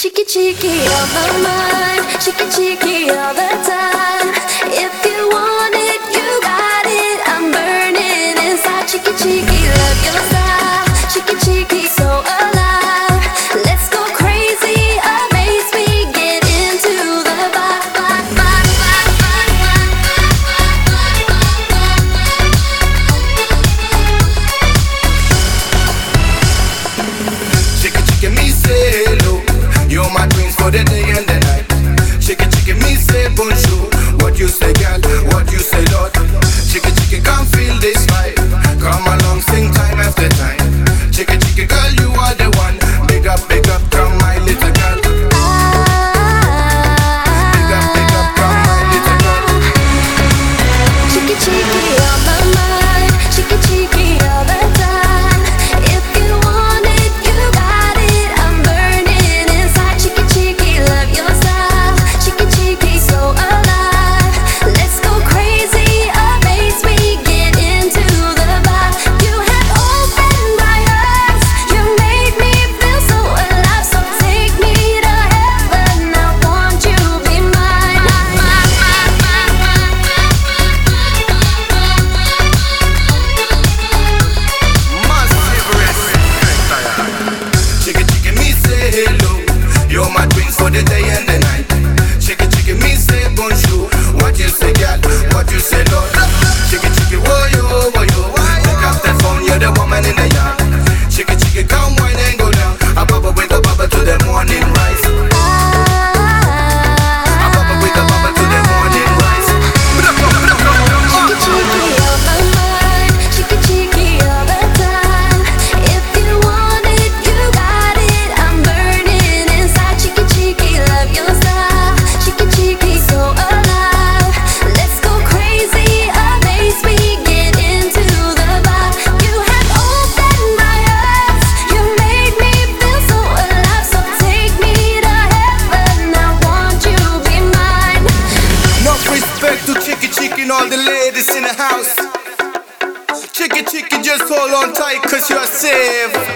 Cheeky, cheeky on my mind, cheeky, cheeky all the time. If you want it, you got it. I'm burning inside. Cheeky, cheeky, love your style. Cheeky, cheeky, so alive. Let's go crazy, amaze me, get into the vibe. Cheeky, cheeky, me say hello. You're my twins for the day and the night. Cheeky, cheeky, me say bonjour. What you say, girl? What you say, Lord? Cheeky, cheeky, come feel this vibe. Come along, sing time after time. Cheeky, cheeky, girl, you are the one. Big up, come my little girl. Big up, come my little girl. Cheeky, cheeky on my mind, cheeky, cheeky all the time. If you want it, you got it. I'm burning inside. Cheeky, cheeky, love your style. Cheeky, cheeky, so alive. Let's go crazy, amaze me, get into the vibe. You have opened my eyes, you made me feel so alive. So take me to heaven, I want you be mine. Massive respect. Cheeky, cheeky, me say hello. You're my twins for the day and the night. Cheeky, cheeky, me say bonjour. What you say, girl? What you say, Lord? Cheeky, cheeky, whoa yo. Pick up that phone, you're the woman in the yard. Cheeky, cheeky, come wine and go down. I bubble with the bubble to the morning rise. I bubble with the bubble to the morning rise. Cheeky, cheeky on my mind, cheeky, cheeky all the time. If you want it, you got it. I'm burning inside. Cheeky, cheeky, love your style. Cheeky, cheeky, so alive. Let's go crazy, amaze me, get into the vibe. You have opened my eyes, you made me feel so alive. So take me to heaven, I want you be mine. Enough respect to Cheeky, cheeky and all the ladies in the house. Cheeky, cheeky, just hold on tight, cause you're safe.